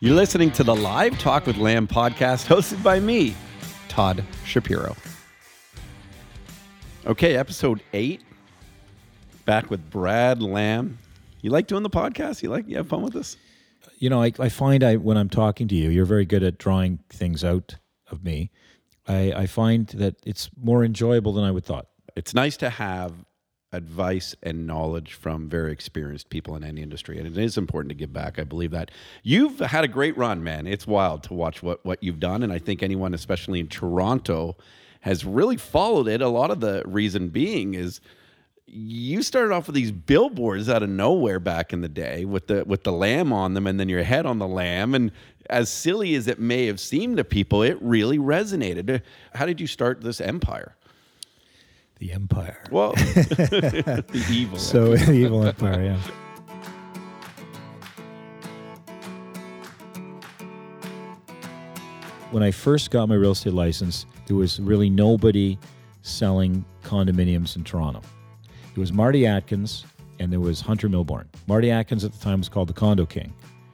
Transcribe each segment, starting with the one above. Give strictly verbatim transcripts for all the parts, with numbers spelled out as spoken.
You're listening to the Live Talk with Lamb podcast hosted by me, Todd Shapiro. Okay, episode eight. Back with Brad Lamb. You like doing the podcast? You like you have fun with this? You know, I, I find I when I'm talking to you, you're very good at drawing things out of me. I, I find that it's more enjoyable than I would thought. It's nice to have advice and knowledge from very experienced people in any industry, and it is important to give back. I believe that. You've had a great run, man. It's wild to watch what, what you've done, and I think anyone, especially in Toronto, has really followed it. A lot of the reason being is you started off with these billboards out of nowhere back in the day with the with the lamb on them, and then your head on the lamb. And as silly as it may have seemed to people, it really resonated. How did you start this empire? The empire. Well, the evil. So the evil empire, yeah. When I first got my real estate license, there was really nobody selling condominiums in Toronto. It was Marty Atkins, and there was Hunter Milbourne. Marty Atkins at the time was called the Condo King.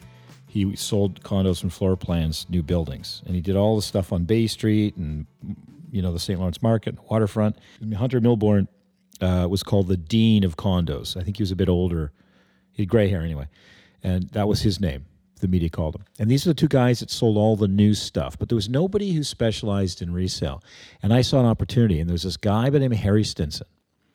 He sold condos from floor plans, new buildings, and he did all the stuff on Bay Street and, you know, the Saint Lawrence Market, waterfront. Hunter Milbourne uh, was called the Dean of Condos. I think he was a bit older. He had gray hair anyway, and that was his name. The media called him. And these are the two guys that sold all the new stuff, but there was nobody who specialized in resale. And I saw an opportunity, and there was this guy by the name of Harry Stinson,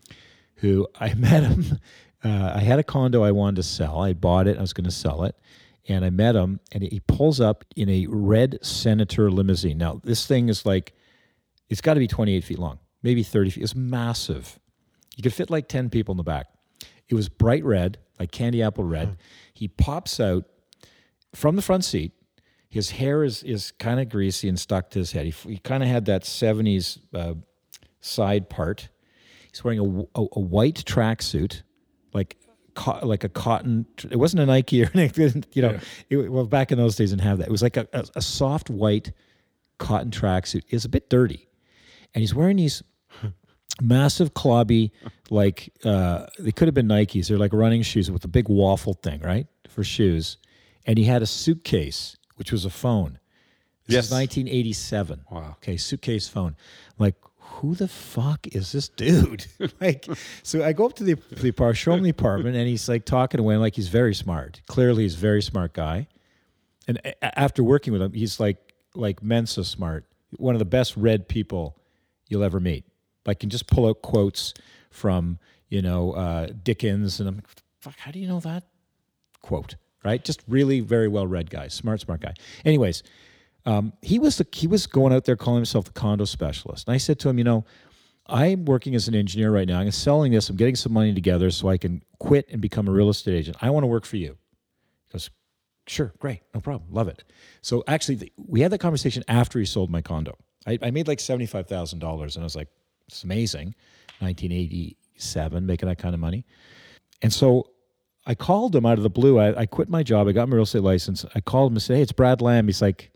who I met him. Uh, I had a condo I wanted to sell. I bought it. I was going to sell it. And I met him, and he pulls up in a red Senator limousine. Now, this thing is like, it's got to be twenty-eight feet long, maybe thirty feet. It's massive. You could fit like ten people in the back. It was bright red, like candy apple red. Mm. He pops out from the front seat. His hair is is kind of greasy and stuck to his head. He, he kind of had that seventies uh, side part. He's wearing a, a, a white tracksuit, like co- like a cotton. It wasn't a Nike or anything, you know. Yeah. It, well, back in those days, didn't have that. It was like a, a, a soft white cotton tracksuit. It was a bit dirty, and he's wearing these massive clobby, like uh, they could have been Nikes. They're like running shoes with a big waffle thing, right, for shoes. And he had a suitcase, which was a phone. This yes. is nineteen eighty-seven. Wow. Okay, suitcase phone. I'm like, who the fuck is this dude? Like, so I go up to the, the apartment, show him the apartment, and he's like talking away, like he's very smart. Clearly, he's a very smart guy. And a- after working with him, he's like like Mensa smart. One of the best read people you'll ever meet. Like, can just pull out quotes from, you know, uh, Dickens, and I'm like, fuck, how do you know that quote? Right? Just really very well-read guy, smart, smart guy. Anyways, um, he was the, he was going out there calling himself the condo specialist. And I said to him, you know, I'm working as an engineer right now. I'm selling this. I'm getting some money together so I can quit and become a real estate agent. I want to work for you. He goes, sure, great, no problem, love it. So actually, the, we had that conversation after he sold my condo. I, I made like seventy-five thousand dollars, and I was like, it's amazing, nineteen eighty-seven, making that kind of money. And so I called him out of the blue. I, I quit my job. I got my real estate license. I called him and said, hey, it's Brad Lamb. He's like,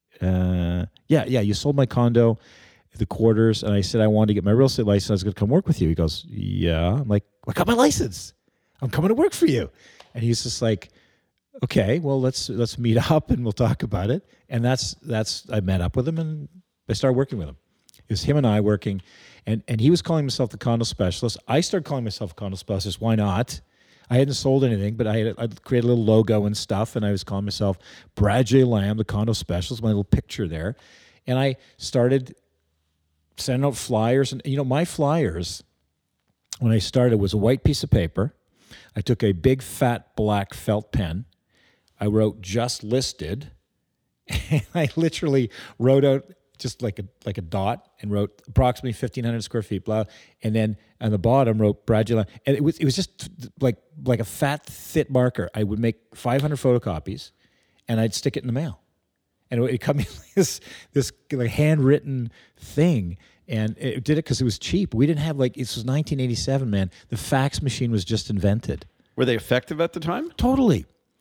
uh, yeah, yeah, you sold my condo, the quarters. And I said, I wanted to get my real estate license. I was going to come work with you. He goes, yeah. I'm like, I got my license. I'm coming to work for you. And he's just like, okay, well, let's let's meet up and we'll talk about it. And that's, that's I met up with him and I started working with him. It was him and I working. And, and he was calling himself the condo specialist. I started calling myself a condo specialist. Why not? I hadn't sold anything, but I had I'd created a little logo and stuff, and I was calling myself Brad J. Lamb, the condo specialist, my little picture there. And I started sending out flyers. And, you know, my flyers, when I started, was a white piece of paper. I took a big, fat, black felt pen. I wrote just listed. And I literally wrote out just like a like a dot and wrote approximately fifteen hundred square feet, blah. And then on the bottom wrote Brad J. Lamb. And it was it was just like like a fat, thick marker. I would make five hundred photocopies, and I'd stick it in the mail. And it would come in this this like handwritten thing. And it did it because it was cheap. We didn't have like, this was nineteen eighty-seven, man. The fax machine was just invented. Were they effective at the time? Totally.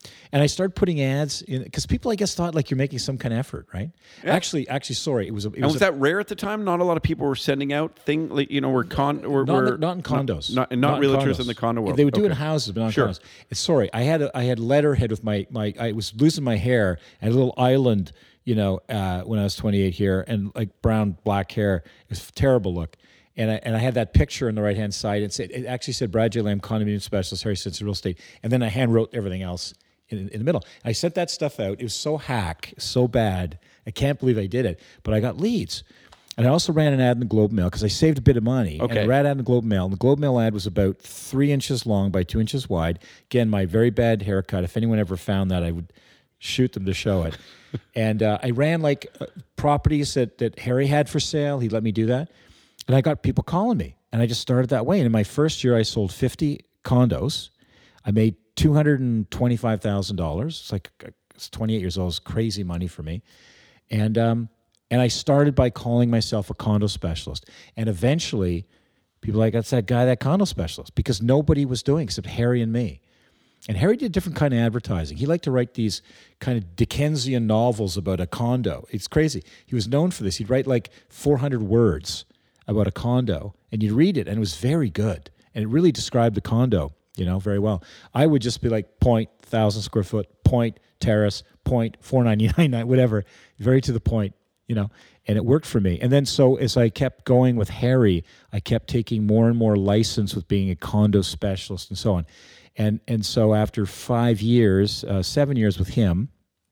And I started putting ads in because people, I guess, thought like you're making some kind of effort, right? Yeah. Actually, actually, sorry, it was. A, it And was, was a, that rare at the time? Not a lot of people were sending out thing, like, you know, were con, were, not, in were the, not in condos, not, not, not in realtors condos. in the condo world. They would do it Okay. in houses, but not in Sure. condos. It's, sorry, I had a, I had letterhead with my my. I was losing my hair. I had a little island, you know, uh, when I was twenty-eight here, and like brown black hair. It was a terrible look. And I, and I had that picture on the right hand side. It said, it actually said Brad J. Lamb, condominium specialist, Harry Stinson Real Estate. And then I hand wrote everything else in, in the middle. I sent that stuff out. It was so hack, so bad. I can't believe I did it. But I got leads. And I also ran an ad in the Globe Mail because I saved a bit of money. Okay. And I ran an ad in the Globe Mail. And the Globe Mail ad was about three inches long by two inches wide. Again, my very bad haircut. If anyone ever found that, I would shoot them to show it. And uh, I ran like uh, properties that, that Harry had for sale. He let me do that. And I got people calling me. And I just started that way. And in my first year, I sold fifty condos. I made two hundred twenty-five thousand dollars. It's like, it's twenty-eight years old. It's crazy money for me. And um, and I started by calling myself a condo specialist. And eventually, people were like, that's that guy, that condo specialist, because nobody was doing except Harry and me. And Harry did a different kind of advertising. He liked to write these kind of Dickensian novels about a condo. It's crazy. He was known for this. He'd write like four hundred words about a condo, and you'd read it, and it was very good. And it really described the condo, you know, very well. I would just be like point, thousand square foot, point, terrace, point, four ninety-nine, whatever, very to the point, you know, and it worked for me. And then so as I kept going with Harry, I kept taking more and more license with being a condo specialist and so on. And and so after five years, uh, seven years with him,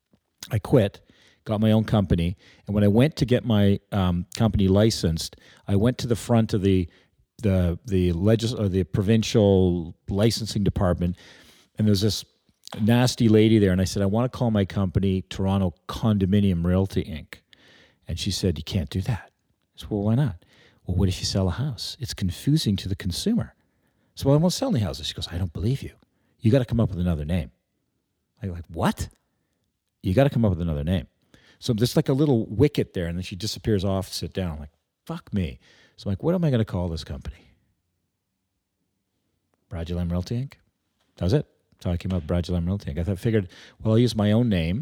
I quit, got my own company. And when I went to get my um, company licensed, I went to the front of the the the legis- or the provincial licensing department, and there was this nasty lady there. And I said, I want to call my company Toronto Condominium Realty Incorporated. And she said, you can't do that. I said, well, why not? Well, what if you sell a house? It's confusing to the consumer. So, well, I won't sell any houses. She goes, I don't believe you. You got to come up with another name. I'm like, what? You got to come up with another name. So there's like a little wicket there, and then she disappears off to sit down. I'm like, fuck me. So I'm like, what am I going to call this company? Brad J. Lamb Realty Incorporated. That was it. That's how I came up with Brad J. Lamb Realty Incorporated. I thought, figured, well, I'll use my own name,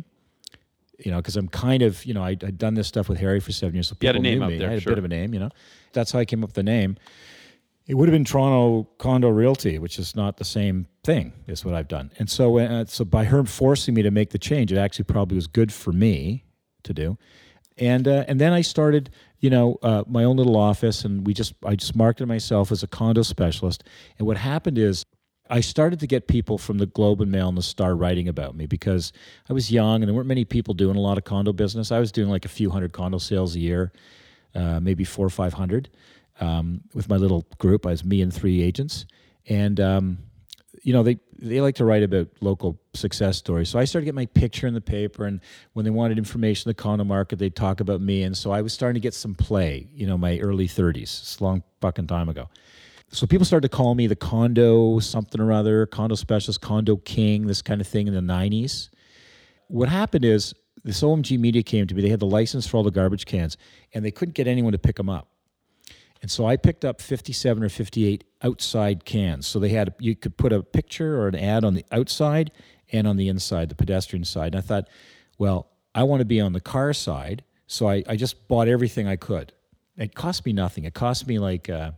you know, because I'm kind of, you know, I, I'd done this stuff with Harry for seven years. So You had a people name knew out me. there, I had sure. a bit of a name, you know. That's how I came up with the name. It would have been Toronto Condo Realty, which is not the same thing as what I've done. And so, uh, so by her forcing me to make the change, it actually probably was good for me to do. And uh, and then I started, you know, uh, my own little office, and we just I just marketed myself as a condo specialist. And what happened is, I started to get people from the Globe and Mail and the Star writing about me because I was young and there weren't many people doing a lot of condo business. I was doing like a few hundred condo sales a year, uh, maybe four or five hundred. Um, with my little group. I was me and three agents. And, um, you know, they, they like to write about local success stories. So I started to get my picture in the paper, and when they wanted information on the condo market, they'd talk about me. And so I was starting to get some play, you know, my early thirties. It's a long fucking time ago. So people started to call me the condo something or other, condo specialist, condo king, this kind of thing in the nineties. What happened is this O M G Media came to me. They had the license for all the garbage cans, and they couldn't get anyone to pick them up. And so I picked up fifty-seven or fifty-eight outside cans. So they had, you could put a picture or an ad on the outside and on the inside, the pedestrian side. And I thought, well, I want to be on the car side. So I, I just bought everything I could. It cost me nothing. It cost me like uh,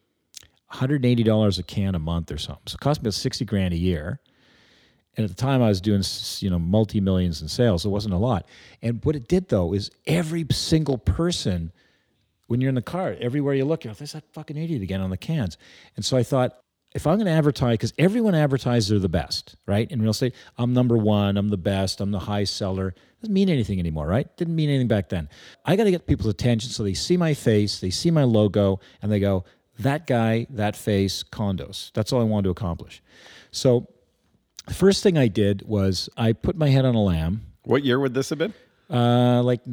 one hundred eighty dollars a can a month or something. So it cost me about sixty grand a year. And at the time I was doing, you know, multi-millions in sales. So it wasn't a lot. And what it did though is every single person, when you're in the car, everywhere you look, you're like, there's that fucking idiot again on the cans. And so I thought, if I'm going to advertise, because everyone advertises they're the best, right? In real estate, I'm number one, I'm the best, I'm the high seller. Doesn't mean anything anymore, right? Didn't mean anything back then. I got to get people's attention so they see my face, they see my logo, and they go, that guy, that face, condos. That's all I wanted to accomplish. So the first thing I did was I put my head on a lamb. What year would this have been? Uh, like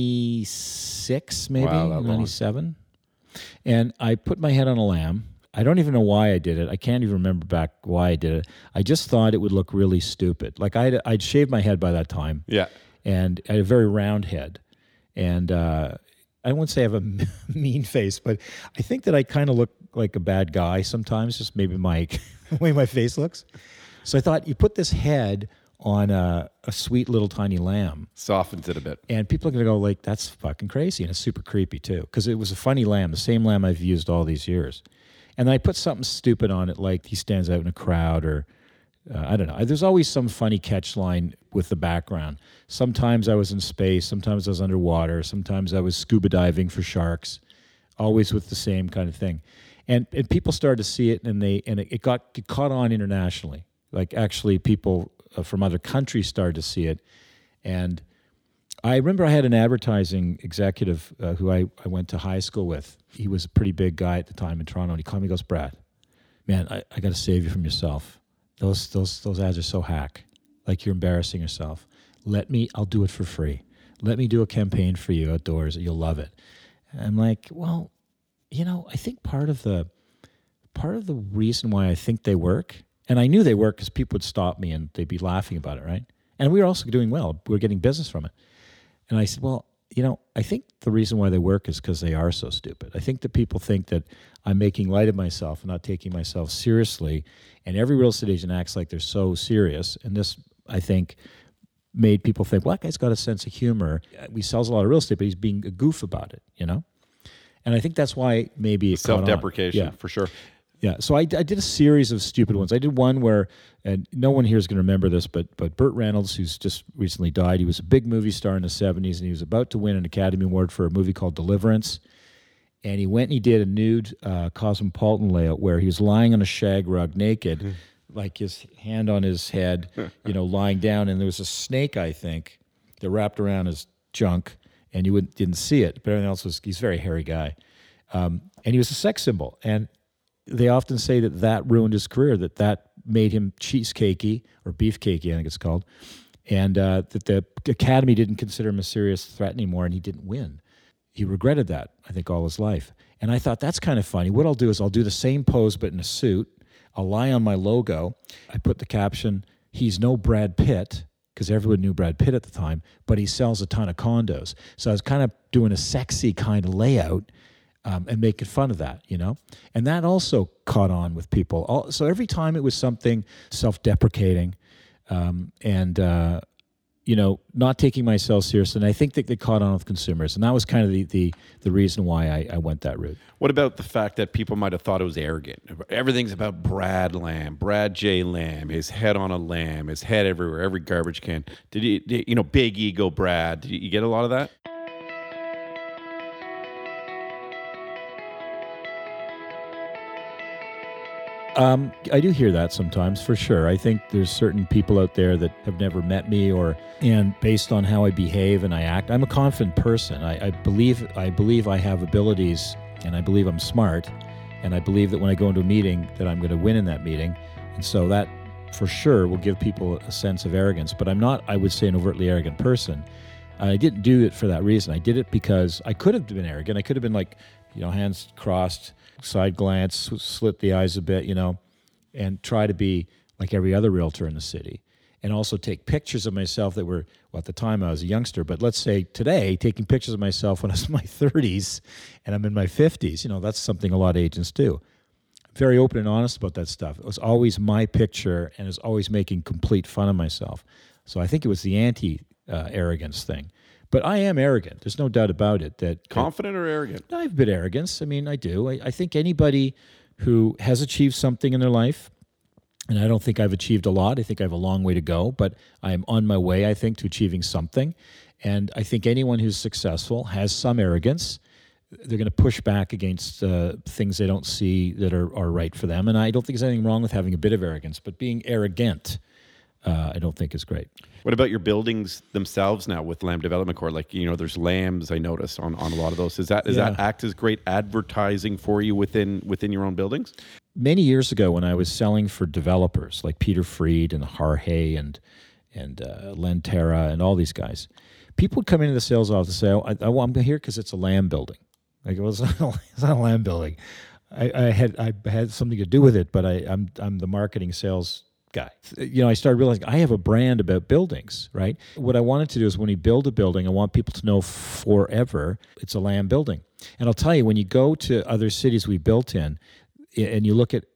ninety-six, maybe, Wow, that long. ninety-seven. And I put my head on a lamb. I don't even know why I did it. I can't even remember back why I did it. I just thought it would look really stupid. Like I'd, I'd shaved my head by that time. Yeah. And I had a very round head. And uh, I won't say I have a mean face, but I think that I kind of look like a bad guy sometimes, just maybe my the way my face looks. So I thought, you put this head on a, a sweet little tiny lamb. Softens it a bit. And people are going to go like, that's fucking crazy. And it's super creepy too. Because it was a funny lamb, the same lamb I've used all these years. And then I put something stupid on it, like he stands out in a crowd, or uh, I don't know. There's always some funny catch line with the background. Sometimes I was in space. Sometimes I was underwater. Sometimes I was scuba diving for sharks, always with the same kind of thing. And and people started to see it, and they and it, it got it caught on internationally. Like actually people uh, from other countries started to see it. And I remember I had an advertising executive uh, who I, I went to high school with. He was a pretty big guy at the time in Toronto, and he called me and goes, Brad, man, I, I got to save you from yourself. Those those those ads are so hack. Like you're embarrassing yourself. Let me, I'll do it for free. Let me do a campaign for you outdoors. You'll love it. And I'm like, well, you know, I think part of the part of the reason why I think they work, and I knew they work because people would stop me and they'd be laughing about it, right? And we were also doing well. We were getting business from it. And I said, well, you know, I think the reason why they work is because they are so stupid. I think that people think that I'm making light of myself and not taking myself seriously. And every real estate agent acts like they're so serious. And this, I think, made people think, well, that guy's got a sense of humor. He sells a lot of real estate, but he's being a goof about it, you know? And I think that's why maybe it self-deprecation, yeah. for sure. Yeah, so I, I did a series of stupid ones. I did one where, and no one here is going to remember this, but but Burt Reynolds, who's just recently died, he was a big movie star in the seventies, and he was about to win an Academy Award for a movie called Deliverance. And he went and he did a nude uh, Cosmopolitan layout where he was lying on a shag rug naked, mm-hmm. like his hand on his head, you know, lying down. And there was a snake, I think, that wrapped around his junk, and you wouldn't, didn't see it. But everything else was, he's a very hairy guy. Um, and he was a sex symbol. And they often say that that ruined his career, that that made him cheesecakey, or beefcakey, I think it's called, and uh, that the Academy didn't consider him a serious threat anymore, and he didn't win. He regretted that, I think, all his life. And I thought, that's kind of funny. What I'll do is I'll do the same pose, but in a suit. I'll lie on my logo. I put the caption, he's no Brad Pitt, because everyone knew Brad Pitt at the time, but he sells a ton of condos. So I was kind of doing a sexy kind of layout, Um, and making fun of that, you know? And that also caught on with people. All, so every time it was something self-deprecating um, and, uh, you know, not taking myself seriously. And I think that they caught on with consumers. And that was kind of the the, the reason why I, I went that route. What about the fact that people might have thought it was arrogant? Everything's about Brad Lamb, Brad J. Lamb, his head on a lamb, his head everywhere, every garbage can. Did he, did, you know, big ego Brad. Did you get a lot of that? Um, I do hear that sometimes, for sure. I think there's certain people out there that have never met me, or and based on how I behave and I act, I'm a confident person. I, I believe I believe I have abilities, and I believe I'm smart, and I believe that when I go into a meeting that I'm going to win in that meeting, and so that for sure will give people a sense of arrogance. But I'm not, I would say, an overtly arrogant person. I didn't do it for that reason. I did it because I could have been arrogant. I could have been like, you know, hands crossed, side glance, slit the eyes a bit, you know, and try to be like every other realtor in the city. And also take pictures of myself that were, well, at the time I was a youngster, but let's say today, taking pictures of myself when I was in my thirties and I'm in my fifties, you know, that's something a lot of agents do. Very open and honest about that stuff. It was always my picture, and it was always making complete fun of myself. So I think it was the anti-arrogance uh, thing. But I am arrogant. There's no doubt about it. That Confident or arrogant? I have a bit of arrogance. I mean, I do. I, I think anybody who has achieved something in their life, and I don't think I've achieved a lot. I think I have a long way to go, but I am on my way, I think, to achieving something. And I think anyone who's successful has some arrogance. They're going to push back against uh, things they don't see that are, are right for them. And I don't think there's anything wrong with having a bit of arrogance, but being arrogant, uh, I don't think is great. What about your buildings themselves now with Lamb Development Corp? Like, you know, there's lambs, I notice, on, on a lot of those. Does that, does yeah. that act as great advertising for you within within your own buildings? Many years ago, when I was selling for developers like Peter Freed and Harhay and and uh, Lentera and all these guys, people would come into the sales office and say, oh, I, I, I'm here because it's a Lamb building. I go, well, it's not a, it's not a Lamb building. I, I had I had something to do with it, but I, I'm I'm the marketing sales guy. You know, I started realizing I have a brand about buildings, right? What I wanted to do is when you build a building, I want people to know forever it's a Lamb building. And I'll tell you, when you go to other cities we built in, and you look at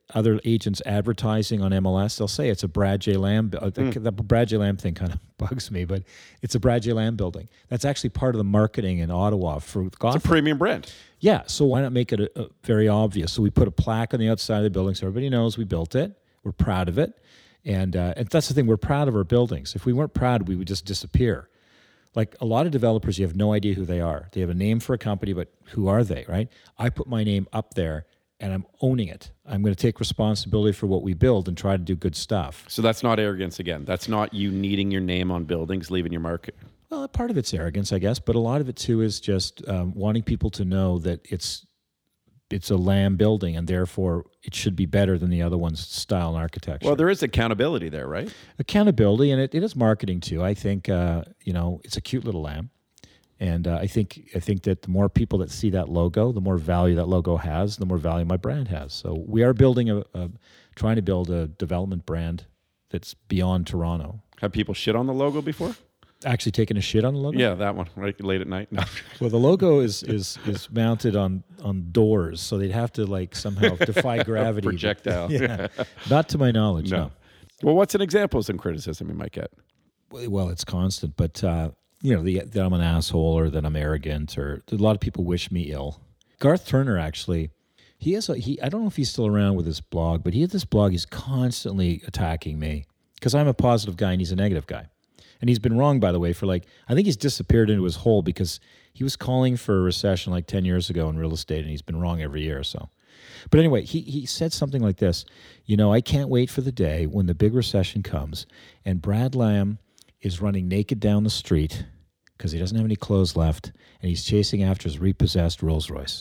other agents advertising on M L S, they'll say it's a Brad J. Lamb. Uh, the, Mm. the Brad J. Lamb thing kind of bugs me, but it's a Brad J. Lamb building. That's actually part of the marketing in Ottawa for Gotham. It's a premium brand. Yeah, so why not make it a, a very obvious? So we put a plaque on the outside of the building so everybody knows we built it. We're proud of it. And, uh, and that's the thing, we're proud of our buildings. If we weren't proud, we would just disappear. Like a lot of developers, you have no idea who they are. They have a name for a company, but who are they, right? I put my name up there and I'm owning it. I'm going to take responsibility for what we build and try to do good stuff. So that's not arrogance again. That's not you needing your name on buildings, leaving your mark. Well, part of it's arrogance, I guess, but a lot of it too is just um, wanting people to know that it's it's a Lamb building and therefore it should be better than the other one's style and architecture. Well, there is accountability there, right? Accountability, and it, it is marketing too. I think uh, you know it's a cute little lamb, and uh, I think I think that the more people that see that logo, the more value that logo has, the more value my brand has. So we are building a, a trying to build a development brand that's beyond Toronto. Have people shit on the logo before? Actually taking a shit on the logo? Yeah, that one, right late at night. No. Well, the logo is is is mounted on on doors, so they'd have to like somehow defy gravity. Projectile. Yeah, not to my knowledge. No. No. Well, what's an example of some criticism you might get? Well, it's constant, but uh, you know, the, that I'm an asshole or that I'm arrogant, or a lot of people wish me ill. Garth Turner actually, he has a he. I don't know if he's still around with his blog, but he had this blog. He's constantly attacking me because I'm a positive guy and he's a negative guy. And he's been wrong, by the way, for like, I think he's disappeared into his hole because he was calling for a recession like ten years ago in real estate, and he's been wrong every year or so. But anyway, he, he said something like this, you know, I can't wait for the day when the big recession comes and Brad Lamb is running naked down the street because he doesn't have any clothes left, and he's chasing after his repossessed Rolls Royce.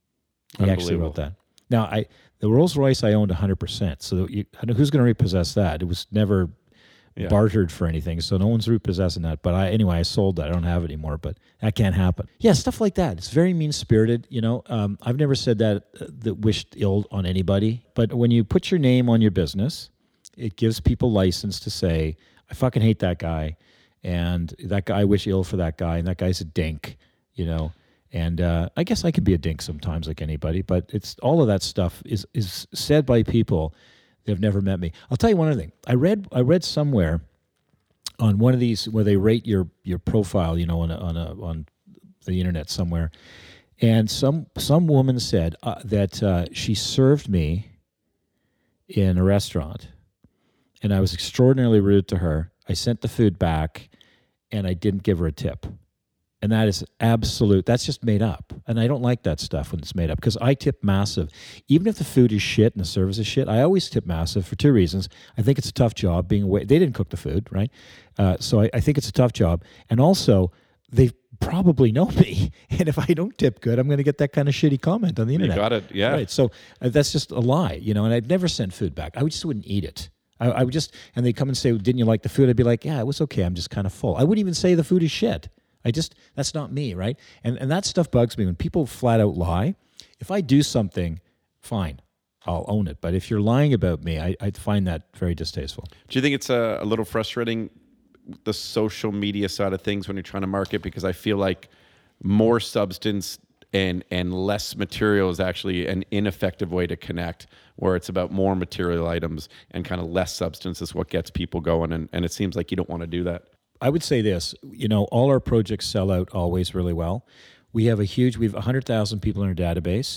He actually wrote that. Now, I the Rolls Royce I owned one hundred percent, so you, who's going to repossess that? It was never... Yeah. bartered for anything, so no one's repossessing that. But I anyway, I sold that. I don't have it anymore, but that can't happen. Yeah, stuff like that. It's very mean-spirited. You know, um, I've never said that uh, that wished ill on anybody. But when you put your name on your business, it gives people license to say, "I fucking hate that guy," and that guy I wish ill for that guy, and that guy's a dink. You know, and uh, I guess I could be a dink sometimes, like anybody. But it's all of that stuff is is said by people. They've never met me. I'll tell you one other thing. I read I read somewhere on one of these where they rate your your profile, you know, on a, on a, on the internet somewhere, and some some woman said uh, that uh, she served me in a restaurant, and I was extraordinarily rude to her. I sent the food back, and I didn't give her a tip. And that is absolute. That's just made up. And I don't like that stuff when it's made up because I tip massive. Even if the food is shit and the service is shit, I always tip massive for two reasons. I think it's a tough job being away. They didn't cook the food, right? Uh, so I, I think it's a tough job. And also, they probably know me. And if I don't tip good, I'm going to get that kind of shitty comment on the internet. You got it, yeah. Right. So uh, that's just a lie, you know, and I'd never send food back. I just wouldn't eat it. I, I would just, and they'd come and say, well, didn't you like the food? I'd be like, yeah, it was okay. I'm just kind of full. I wouldn't even say the food is shit. I just, that's not me, right? And and that stuff bugs me when people flat out lie. If I do something, fine, I'll own it. But if you're lying about me, I, I find that very distasteful. Do you think it's a, a little frustrating, the social media side of things when you're trying to market? Because I feel like more substance and and less material is actually an ineffective way to connect, where it's about more material items and kind of less substance is what gets people going. And, and it seems like you don't want to do that. I would say this, you know, all our projects sell out always really well. We have a huge, we have one hundred thousand people in our database,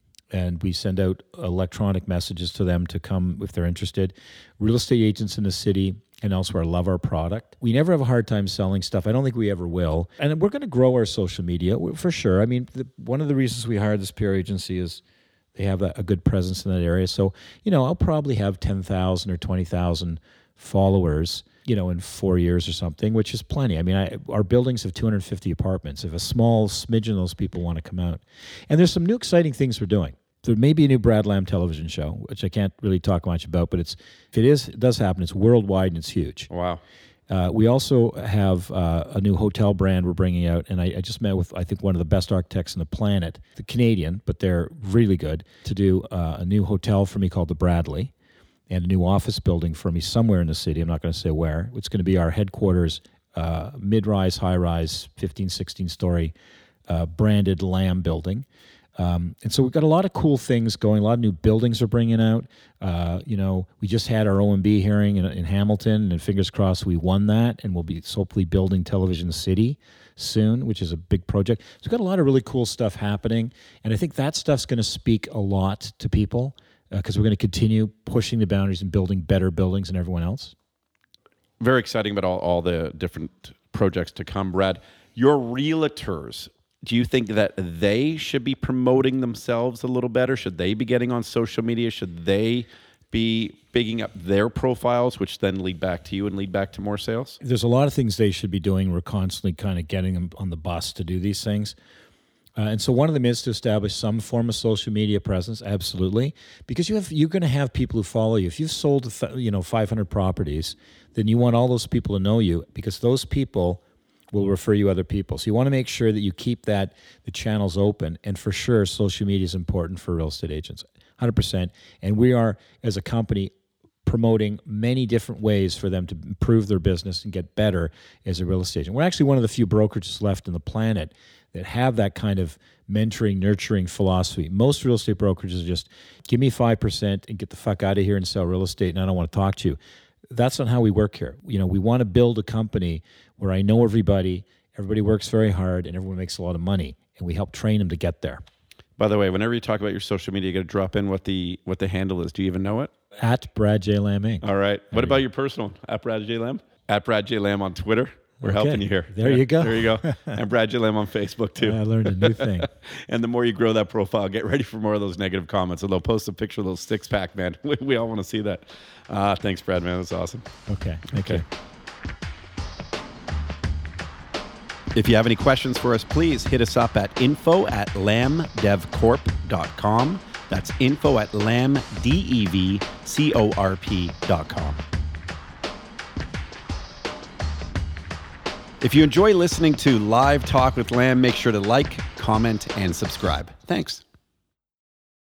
and we send out electronic messages to them to come if they're interested. Real estate agents in the city and elsewhere love our product. We never have a hard time selling stuff. I don't think we ever will. And we're going to grow our social media for sure. I mean, the, one of the reasons we hired this P R agency is they have a, a good presence in that area. So, you know, I'll probably have ten thousand or twenty thousand followers, you know, in four years or something, which is plenty. I mean, I, our buildings have two hundred fifty apartments. If a small smidgen of those people want to come out. And there's some new exciting things we're doing. There may be a new Brad Lamb television show, which I can't really talk much about, but it's if it is, it does happen. It's worldwide and it's huge. Wow. Uh, we also have uh, a new hotel brand we're bringing out, and I, I just met with, I think, one of the best architects on the planet, the Canadian, but they're really good, to do uh, a new hotel for me called the Bradley, and a new office building for me somewhere in the city. I'm not going to say where. It's going to be our headquarters, uh, mid-rise, high-rise, fifteen, sixteen-story uh, branded Lamb building. Um, and so we've got a lot of cool things going. A lot of new buildings are bringing out. Uh, you know, we just had our O M B hearing in, in Hamilton, and fingers crossed we won that, and we'll be hopefully building Television City soon, which is a big project. So we've got a lot of really cool stuff happening, and I think that stuff's going to speak a lot to people because uh, we're going to continue pushing the boundaries and building better buildings than everyone else. Very exciting about all, all the different projects to come, Brad. Your realtors, do you think that they should be promoting themselves a little better? Should they be getting on social media? Should they be bigging up their profiles, which then lead back to you and lead back to more sales? There's a lot of things they should be doing. We're constantly kind of getting them on the bus to do these things. Uh, and so one of them is to establish some form of social media presence, absolutely, because you have, you're going to have people who follow you. If you've sold you know five hundred properties, then you want all those people to know you, because those people will refer you other people. So you want to make sure that you keep that the channels open. And for sure, social media is important for real estate agents, one hundred percent. And we are, as a company, promoting many different ways for them to improve their business and get better as a real estate agent. We're actually one of the few brokerages left on the planet that have that kind of mentoring, nurturing philosophy. Most real estate brokerages are just, give me five percent and get the fuck out of here and sell real estate, and I don't want to talk to you. That's not how we work here. You know, we want to build a company where I know everybody, everybody works very hard, and everyone makes a lot of money, and we help train them to get there. By the way, whenever you talk about your social media, you got to drop in what the what the handle is. Do you even know it? At Brad J. Lamb Incorporated. All right. What about your personal? At Brad J. Lamb? At Brad J. Lamb on Twitter. We're Okay. helping you here. There you go. There you go. And Brad J. Lamb on Facebook too. I learned a new thing. And the more you grow that profile, get ready for more of those negative comments. And they'll post a picture of those six pack, man. We, we all want to see that. Uh, thanks, Brad, man. That's awesome. Okay. Thank Okay. you. If you have any questions for us, please hit us up at info at lamb dev corp dot com. That's info at lamb dev corp dot com. If you enjoy listening to Live Talk with Lamb, make sure to like, comment, and subscribe. Thanks.